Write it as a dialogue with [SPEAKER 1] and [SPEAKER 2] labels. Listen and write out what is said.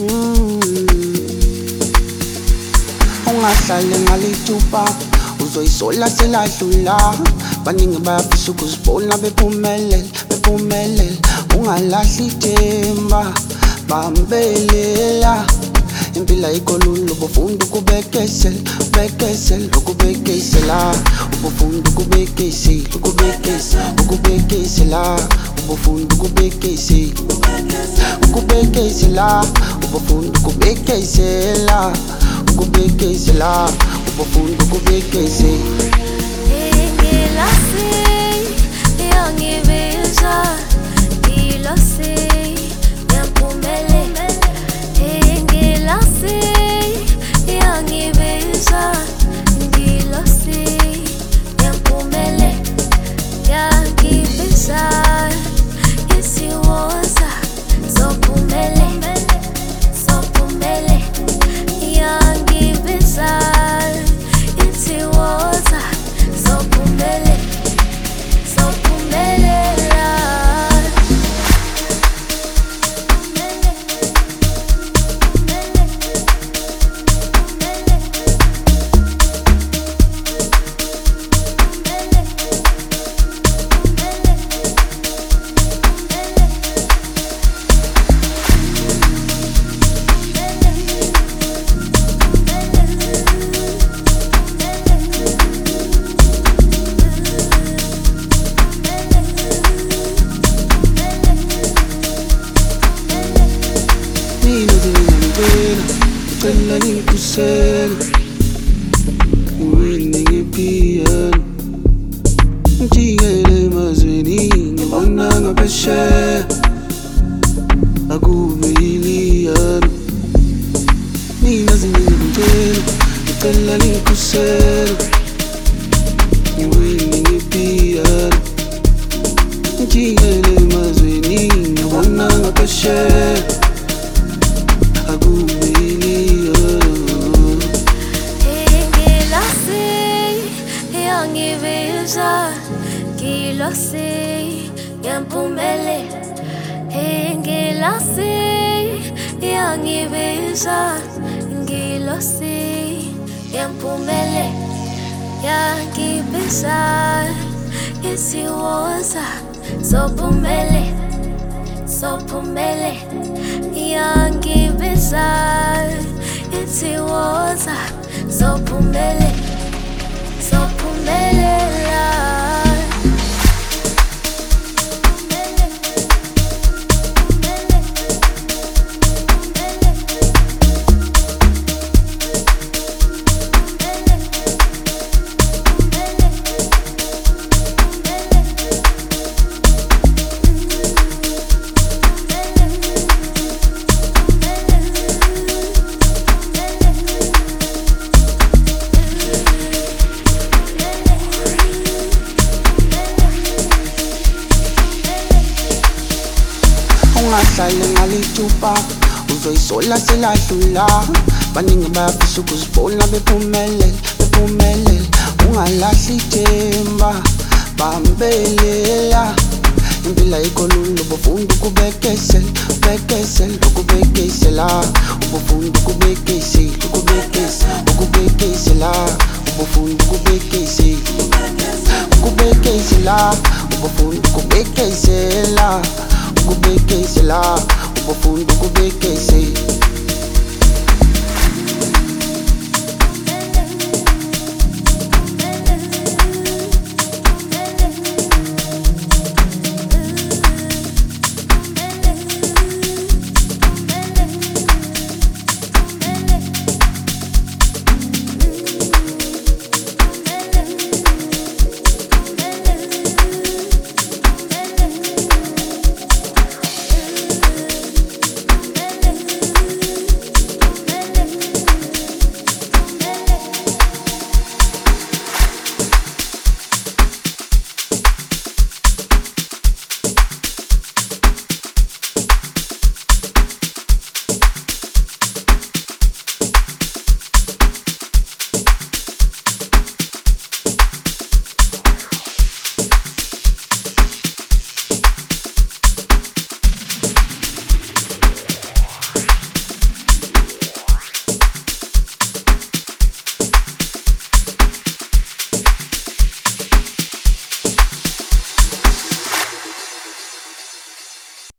[SPEAKER 1] Ungahlali ngalithupa uzoyisola seladlula. Baningi bayafisa ukuzibona bephumelela. Ungalahli ithemba, bambelela. Impila ikolulu bofunda ukubekesela, ukubekesela. Ubofunda ukubekesela, ubofunda ukubekesela, ubofunda ukubekesela, ubofunda ukubekesela. Ngicela ngikusele uwini ngiphiyano, ngijikele emazweni ngibona ngaphesheya akube yiliyano. Mina ngicela ngikusele uwini ngiphiyano, ngijikele emazweni ngibona ngaphesheya akube
[SPEAKER 2] isiwoza sophumele yangibisa isiwoza sophumele sophumelela.
[SPEAKER 1] Ungahlali ngalithupa uzoyisola seladlula. Baningi bayafisa ukuzibona bephumelela. Ungalahli ithemba, bambelela. Impila ikolulu bofunda ukubekesela, ubofunda ukubekesela, ubofunda ukubekesela, ubofunda ukubekesela, ubofunda ukubekesela.